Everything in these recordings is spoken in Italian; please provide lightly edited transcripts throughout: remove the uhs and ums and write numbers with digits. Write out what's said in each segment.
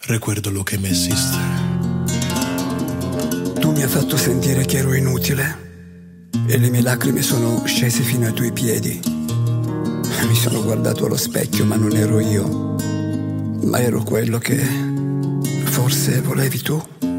Recuerdo lo que me hiciste. Tu mi hai fatto sentire che ero inutile e le mie lacrime sono scese fino ai tuoi piedi. Mi sono guardato allo specchio, ma non ero io, ma ero quello che forse volevi tu.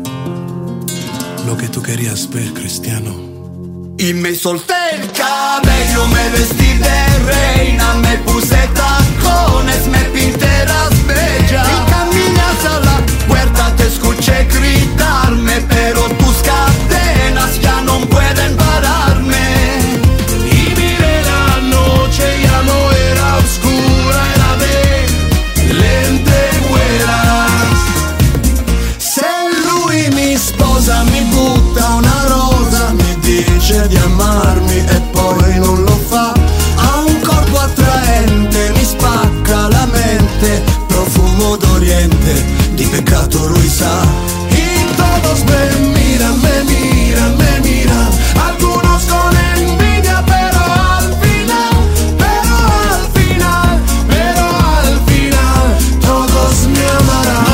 Lo que tú querías ver, Cristiano. Y me solté el cabello, me vestí de reina, me puse tacones, me pinté las bellas. Y caminas a la puerta, te escuché gritarme, pero tus cadenas ya no pueden pararme. Y miré la noche, ya no era oscura, era de lentejuelas. Se lui mi sposa, mi butta una rosa, mi dice di amarmi e poi non lo fa. Ha un corpo attraente, mi spacca la mente, profumo d'oriente, di peccato lui sa. Y todos me miran, me miran, me miran, algunos con envidia, pero al final, pero al final, pero al final, todos me amarán.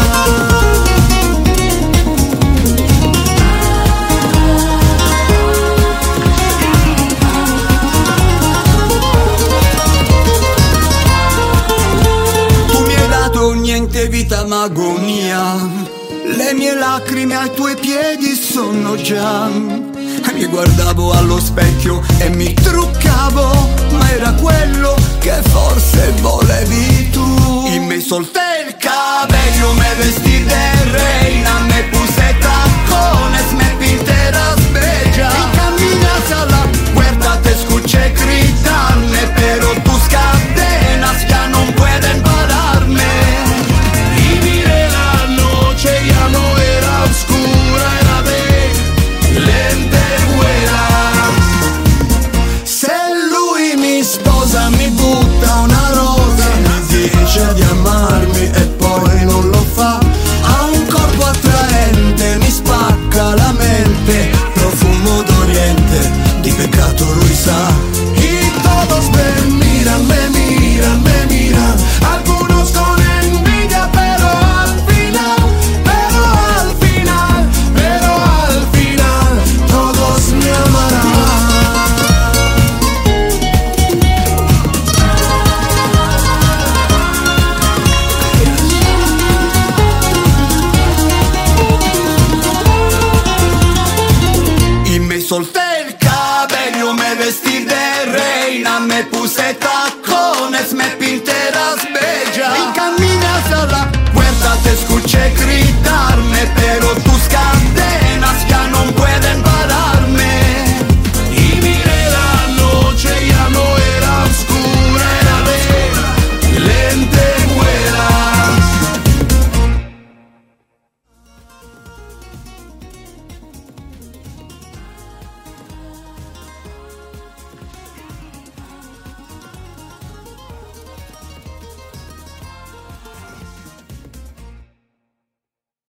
Niente vita ma agonia, le mie lacrime ai tuoi piedi sono già. Mi guardavo allo specchio e mi truccavo, ma era quello che forse volevi tu. Y me solté el cabello, me vestí de reina, me puse tacones, me pinté las bellas. Y caminas a la puerta, te escuché gritarme, pero tus cadenas ya no pueden pararme. Ya no era oscura, era de lentejuelas. Se lui mi sposa, mi butta una rosa, mi dice di amarmi e poi non lo fa. Ha un corpo attraente, mi spacca la mente, profumo d'oriente, di peccato lui sa. Y todos me miran, me miran, me miran, algunos con envidia, pero al final, todos me amarán. Y me solté